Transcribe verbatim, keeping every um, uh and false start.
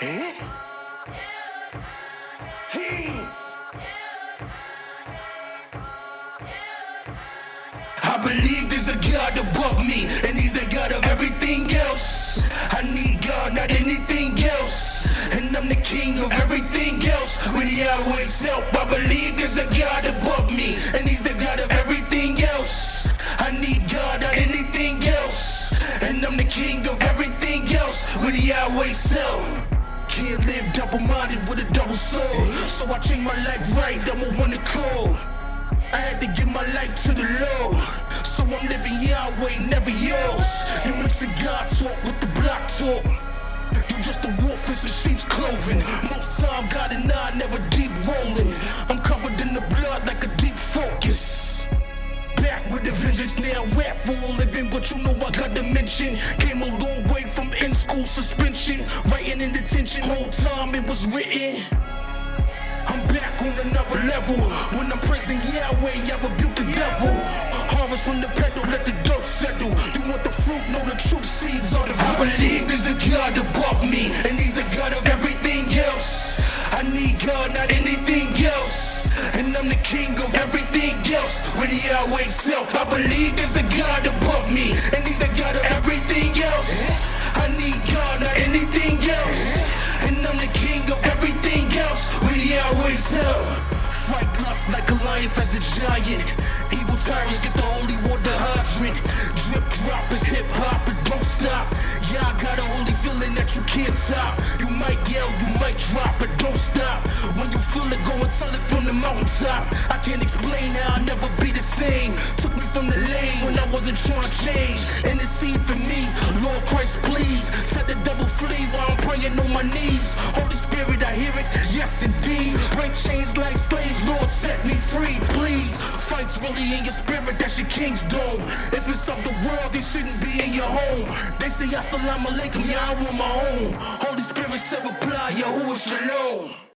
Eh? Hmm. I believe there's a God above me, and He's the God of everything else. I need God, not anything else, and I'm the king of everything else. With Yahweh's help, I believe there's a God above me, and He's the God of everything else. I need God, not anything else, and I'm the king of everything else. With Yahweh's help. Can't live double-minded with a double soul, so I changed my life right, I'm a one to call. I had to give my life to the Lord, so I'm living Yahweh, never yours. You mixing God talk with the block talk. You just a wolf in some sheep's clothing. Most time God and I never deep rolling. I'm covered in the blood like a deep focus. Back with the vengeance, now rap for a living, but you know I got dimension. Came a long way from in school suspension, writing in detention. Whole time it was written. I'm back on another level. When I'm praising Yahweh, I rebuke the devil. Harvest from the pedal, let the dirt settle. You want the fruit, know the true seeds are the fruit. I believe there's a God above me, and He's the God of everything else. I need God, not anything else, and I'm the king of everything else. With Yahweh's help, I believe there's a God above me, and He's the God of everything else. I need God, not anything else, and I'm the king of everything else. With Yahweh's help. Fight lust like a lion as a giant. Evil tyrants get the holy water hydrant. Drip drop is hip hop, and don't stop. Yeah, I got a holy feeling that you can't top. You might yell, you might drop, but don't stop. When you feel it, go and tell it from the mountaintop. I can't explain how I'll never be the same. Took me from the lane when I wasn't trying to change. Intercede for me, Lord Christ, please. Tell the devil flee while I'm praying on my knees. Holy Spirit, I hear it, yes indeed. Break chains like slaves, Lord, set me free, please. Fight's really in your spirit, that's your king's dome. If it's of the world, it shouldn't be in your home. They say Assalamu alaikum, yeah, I want my own. Holy Spirit said reply, Yahuwah Shalom.